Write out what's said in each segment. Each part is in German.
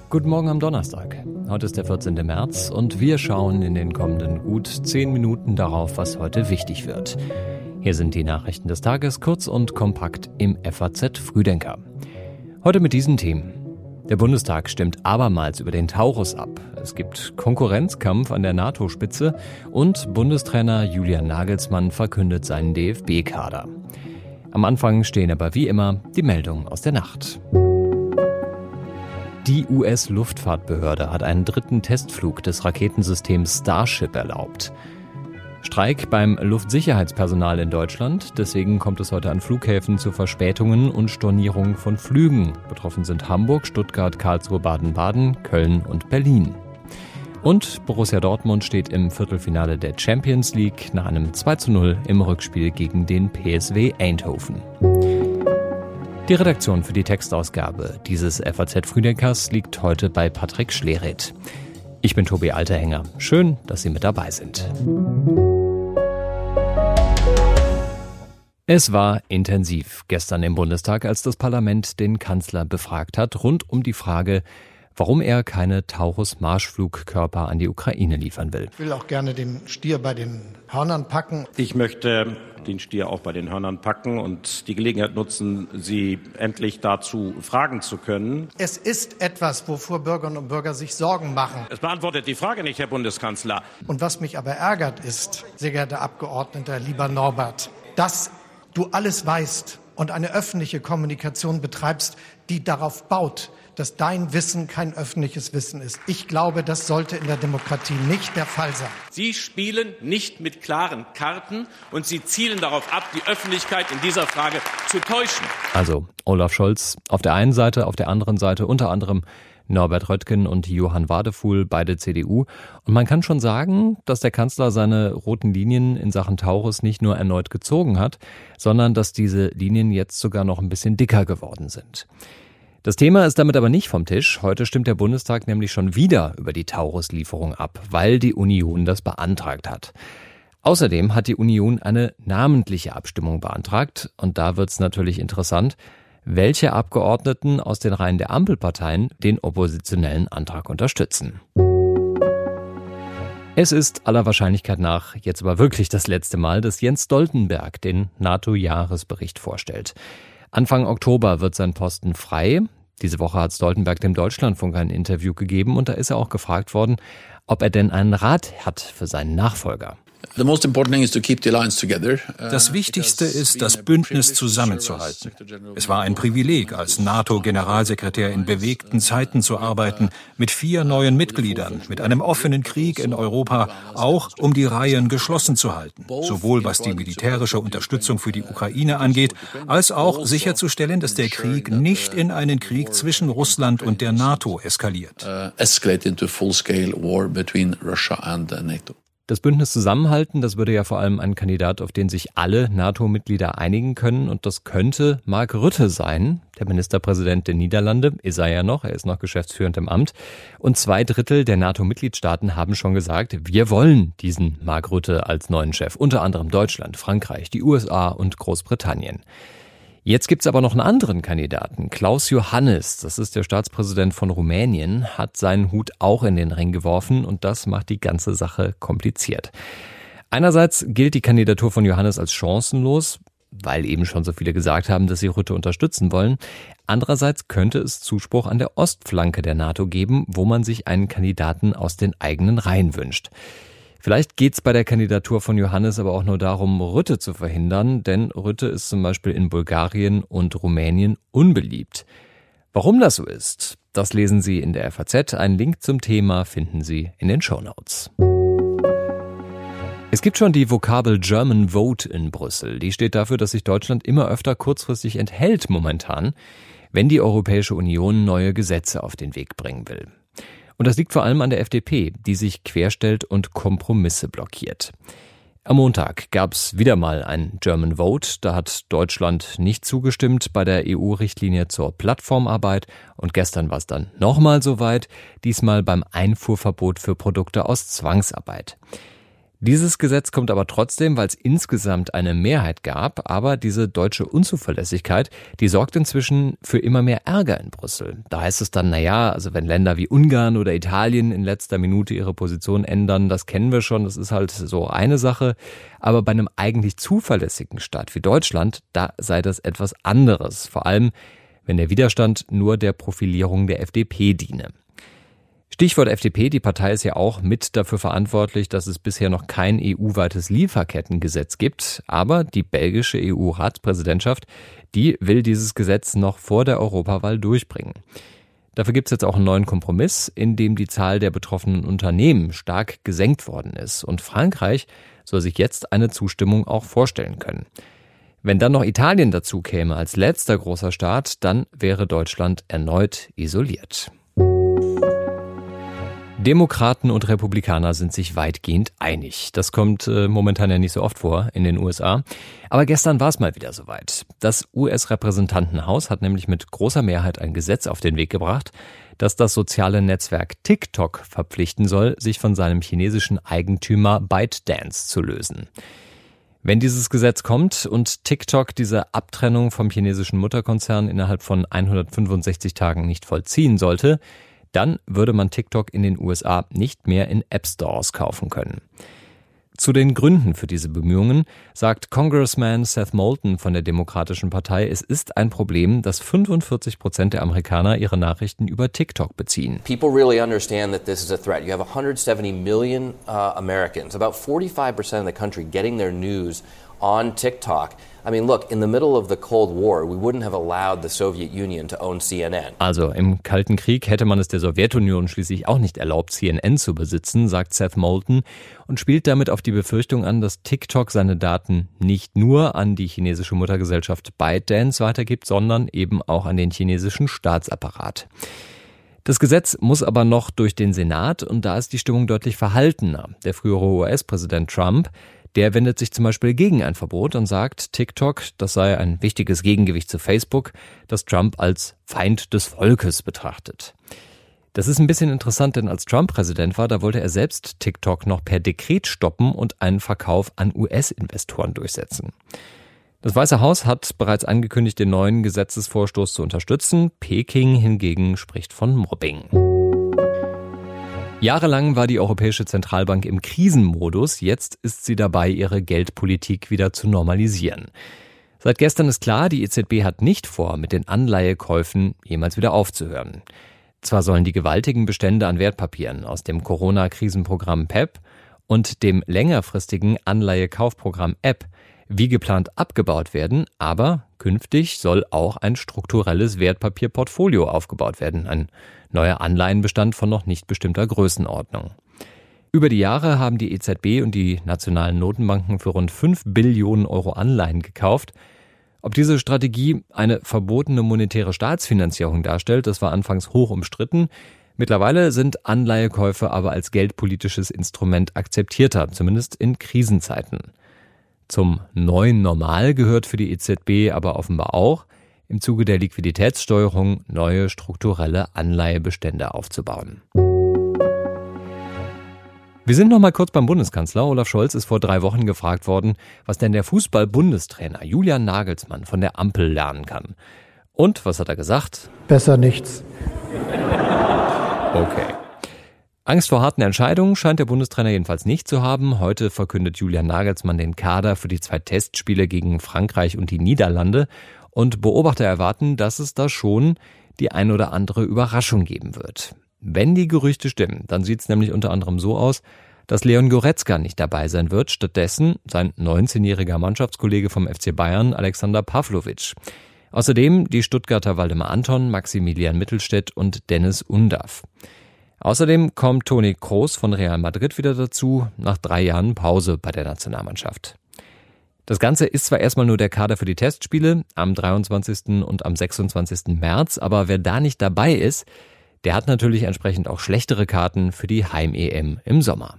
Guten Morgen am Donnerstag. Heute ist der 14. März und wir schauen in den kommenden gut 10 Minuten darauf, was heute wichtig wird. Hier sind die Nachrichten des Tages, kurz und kompakt im FAZ Frühdenker. Heute mit diesen Themen. Der Bundestag stimmt abermals über den Taurus ab. Es gibt Konkurrenzkampf an der NATO-Spitze und Bundestrainer Julian Nagelsmann verkündet seinen DFB-Kader. Am Anfang stehen aber wie immer die Meldungen aus der Nacht. Die US-Luftfahrtbehörde hat einen dritten Testflug des Raketensystems Starship erlaubt. Streik beim Luftsicherheitspersonal in Deutschland. Deswegen kommt es heute an Flughäfen zu Verspätungen und Stornierungen von Flügen. Betroffen sind Hamburg, Stuttgart, Karlsruhe, Baden-Baden, Köln und Berlin. Und Borussia Dortmund steht im Viertelfinale der Champions League nach einem 2:0 im Rückspiel gegen den PSV Eindhoven. Die Redaktion für die Textausgabe dieses FAZ-Frühdenkers liegt heute bei Patrick Schlereth. Ich bin Tobi Alterhänger. Schön, dass Sie mit dabei sind. Es war intensiv gestern im Bundestag, als das Parlament den Kanzler befragt hat, rund um die Frage, warum er keine Taurus-Marschflugkörper an die Ukraine liefern will. Ich will auch gerne den Stier bei den Hörnern packen. Ich möchte den Stier auch bei den Hörnern packen und die Gelegenheit nutzen, Sie endlich dazu fragen zu können. Es ist etwas, wovor Bürgerinnen und Bürger sich Sorgen machen. Es beantwortet die Frage nicht, Herr Bundeskanzler. Und was mich aber ärgert ist, sehr geehrter Abgeordneter, lieber Norbert, dass du alles weißt und eine öffentliche Kommunikation betreibst, die darauf baut, dass dein Wissen kein öffentliches Wissen ist. Ich glaube, das sollte in der Demokratie nicht der Fall sein. Sie spielen nicht mit klaren Karten und Sie zielen darauf ab, die Öffentlichkeit in dieser Frage zu täuschen. Also Olaf Scholz auf der einen Seite, auf der anderen Seite unter anderem Norbert Röttgen und Johann Wadefuhl, beide CDU. Und man kann schon sagen, dass der Kanzler seine roten Linien in Sachen Taurus nicht nur erneut gezogen hat, sondern dass diese Linien jetzt sogar noch ein bisschen dicker geworden sind. Das Thema ist damit aber nicht vom Tisch. Heute stimmt der Bundestag nämlich schon wieder über die Taurus-Lieferung ab, weil die Union das beantragt hat. Außerdem hat die Union eine namentliche Abstimmung beantragt. Und da wird's natürlich interessant, welche Abgeordneten aus den Reihen der Ampelparteien den oppositionellen Antrag unterstützen. Es ist aller Wahrscheinlichkeit nach jetzt aber wirklich das letzte Mal, dass Jens Stoltenberg den NATO-Jahresbericht vorstellt. Anfang Oktober wird sein Posten frei. Diese Woche hat Stoltenberg dem Deutschlandfunk ein Interview gegeben und da ist er auch gefragt worden, ob er denn einen Rat hat für seinen Nachfolger. Das Wichtigste ist, das Bündnis zusammenzuhalten. Es war ein Privileg, als NATO-Generalsekretär in bewegten Zeiten zu arbeiten, mit 4 neuen Mitgliedern, mit einem offenen Krieg in Europa, auch um die Reihen geschlossen zu halten. Sowohl was die militärische Unterstützung für die Ukraine angeht, als auch sicherzustellen, dass der Krieg nicht in einen Krieg zwischen Russland und der NATO eskaliert. Das Bündnis zusammenhalten, das würde ja vor allem ein Kandidat, auf den sich alle NATO-Mitglieder einigen können. Und das könnte Mark Rutte sein, der Ministerpräsident der Niederlande. Ist er ja noch, er ist noch geschäftsführend im Amt. Und 2/3 der NATO-Mitgliedstaaten haben schon gesagt, wir wollen diesen Mark Rutte als neuen Chef. Unter anderem Deutschland, Frankreich, die USA und Großbritannien. Jetzt gibt's aber noch einen anderen Kandidaten. Klaus Johannis, das ist der Staatspräsident von Rumänien, hat seinen Hut auch in den Ring geworfen und das macht die ganze Sache kompliziert. Einerseits gilt die Kandidatur von Johannis als chancenlos, weil eben schon so viele gesagt haben, dass sie Rutte unterstützen wollen. Andererseits könnte es Zuspruch an der Ostflanke der NATO geben, wo man sich einen Kandidaten aus den eigenen Reihen wünscht. Vielleicht geht's bei der Kandidatur von Johannis aber auch nur darum, Rutte zu verhindern, denn Rutte ist zum Beispiel in Bulgarien und Rumänien unbeliebt. Warum das so ist, das lesen Sie in der FAZ. Einen Link zum Thema finden Sie in den Shownotes. Es gibt schon die Vokabel German Vote in Brüssel. Die steht dafür, dass sich Deutschland immer öfter kurzfristig enthält momentan, wenn die Europäische Union neue Gesetze auf den Weg bringen will. Und das liegt vor allem an der FDP, die sich querstellt und Kompromisse blockiert. Am Montag gab es wieder mal ein German Vote. Da hat Deutschland nicht zugestimmt bei der EU-Richtlinie zur Plattformarbeit. Und gestern war es dann nochmal soweit, diesmal beim Einfuhrverbot für Produkte aus Zwangsarbeit. Dieses Gesetz kommt aber trotzdem, weil es insgesamt eine Mehrheit gab, aber diese deutsche Unzuverlässigkeit, die sorgt inzwischen für immer mehr Ärger in Brüssel. Da heißt es dann, also wenn Länder wie Ungarn oder Italien in letzter Minute ihre Position ändern, das kennen wir schon, das ist halt so eine Sache. Aber bei einem eigentlich zuverlässigen Staat wie Deutschland, da sei das etwas anderes. Vor allem, wenn der Widerstand nur der Profilierung der FDP diene. Stichwort FDP, die Partei ist ja auch mit dafür verantwortlich, dass es bisher noch kein EU-weites Lieferkettengesetz gibt. Aber die belgische EU-Ratspräsidentschaft, die will dieses Gesetz noch vor der Europawahl durchbringen. Dafür gibt es jetzt auch einen neuen Kompromiss, in dem die Zahl der betroffenen Unternehmen stark gesenkt worden ist. Und Frankreich soll sich jetzt eine Zustimmung auch vorstellen können. Wenn dann noch Italien dazu käme als letzter großer Staat, dann wäre Deutschland erneut isoliert. Demokraten und Republikaner sind sich weitgehend einig. Das kommt momentan ja nicht so oft vor in den USA. Aber gestern war es mal wieder soweit. Das US-Repräsentantenhaus hat nämlich mit großer Mehrheit ein Gesetz auf den Weg gebracht, das das soziale Netzwerk TikTok verpflichten soll, sich von seinem chinesischen Eigentümer ByteDance zu lösen. Wenn dieses Gesetz kommt und TikTok diese Abtrennung vom chinesischen Mutterkonzern innerhalb von 165 Tagen nicht vollziehen sollte, dann würde man TikTok in den USA nicht mehr in App-Stores kaufen können. Zu den Gründen für diese Bemühungen sagt Congressman Seth Moulton von der Demokratischen Partei, es ist ein Problem, dass 45% der Amerikaner ihre Nachrichten über TikTok beziehen. People really understand that this is a threat. You have 170 million Americans, about 45% of the country getting their news on TikTok. I mean, look, in the middle of the Cold War, we wouldn't have allowed the Soviet Union to own CNN. Also im Kalten Krieg hätte man es der Sowjetunion schließlich auch nicht erlaubt, CNN zu besitzen, sagt Seth Moulton und spielt damit auf die Befürchtung an, dass TikTok seine Daten nicht nur an die chinesische Muttergesellschaft ByteDance weitergibt, sondern eben auch an den chinesischen Staatsapparat. Das Gesetz muss aber noch durch den Senat und da ist die Stimmung deutlich verhaltener. Der frühere US-Präsident Trump, der wendet sich zum Beispiel gegen ein Verbot und sagt, TikTok, das sei ein wichtiges Gegengewicht zu Facebook, das Trump als Feind des Volkes betrachtet. Das ist ein bisschen interessant, denn als Trump Präsident war, da wollte er selbst TikTok noch per Dekret stoppen und einen Verkauf an US-Investoren durchsetzen. Das Weiße Haus hat bereits angekündigt, den neuen Gesetzesvorstoß zu unterstützen. Peking hingegen spricht von Mobbing. Jahrelang war die Europäische Zentralbank im Krisenmodus, jetzt ist sie dabei, ihre Geldpolitik wieder zu normalisieren. Seit gestern ist klar, die EZB hat nicht vor, mit den Anleihekäufen jemals wieder aufzuhören. Zwar sollen die gewaltigen Bestände an Wertpapieren aus dem Corona-Krisenprogramm PEP und dem längerfristigen Anleihekaufprogramm EP wie geplant abgebaut werden, aber künftig soll auch ein strukturelles Wertpapierportfolio aufgebaut werden, ein neuer Anleihenbestand von noch nicht bestimmter Größenordnung. Über die Jahre haben die EZB und die nationalen Notenbanken für rund 5 Billionen Euro Anleihen gekauft. Ob diese Strategie eine verbotene monetäre Staatsfinanzierung darstellt, das war anfangs hoch umstritten. Mittlerweile sind Anleihekäufe aber als geldpolitisches Instrument akzeptierter, zumindest in Krisenzeiten. Zum neuen Normal gehört für die EZB aber offenbar auch, im Zuge der Liquiditätssteuerung neue strukturelle Anleihebestände aufzubauen. Wir sind noch mal kurz beim Bundeskanzler. Olaf Scholz ist vor 3 Wochen gefragt worden, was denn der Fußball-Bundestrainer Julian Nagelsmann von der Ampel lernen kann. Und was hat er gesagt? Besser nichts. Okay. Angst vor harten Entscheidungen scheint der Bundestrainer jedenfalls nicht zu haben. Heute verkündet Julian Nagelsmann den Kader für die 2 Testspiele gegen Frankreich und die Niederlande. Und Beobachter erwarten, dass es da schon die ein oder andere Überraschung geben wird. Wenn die Gerüchte stimmen, dann sieht es nämlich unter anderem so aus, dass Leon Goretzka nicht dabei sein wird. Stattdessen sein 19-jähriger Mannschaftskollege vom FC Bayern, Alexander Pavlovic. Außerdem die Stuttgarter Waldemar Anton, Maximilian Mittelstädt und Dennis Undav. Außerdem kommt Toni Kroos von Real Madrid wieder dazu, nach 3 Jahren Pause bei der Nationalmannschaft. Das Ganze ist zwar erstmal nur der Kader für die Testspiele am 23. und am 26. März, aber wer da nicht dabei ist, der hat natürlich entsprechend auch schlechtere Karten für die Heim-EM im Sommer.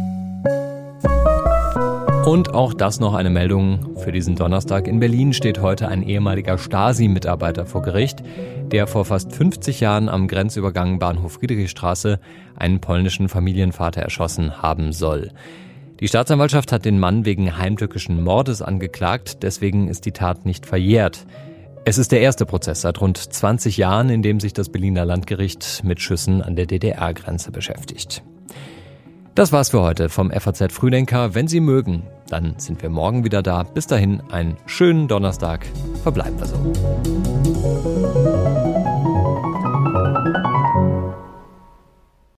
Und auch das noch eine Meldung für diesen Donnerstag. In Berlin steht heute ein ehemaliger Stasi-Mitarbeiter vor Gericht, der vor fast 50 Jahren am Grenzübergang Bahnhof Friedrichstraße einen polnischen Familienvater erschossen haben soll. Die Staatsanwaltschaft hat den Mann wegen heimtückischen Mordes angeklagt, deswegen ist die Tat nicht verjährt. Es ist der erste Prozess seit rund 20 Jahren, in dem sich das Berliner Landgericht mit Schüssen an der DDR-Grenze beschäftigt. Das war's für heute vom FAZ Frühdenker. Wenn Sie mögen, dann sind wir morgen wieder da. Bis dahin einen schönen Donnerstag. Verbleiben wir so.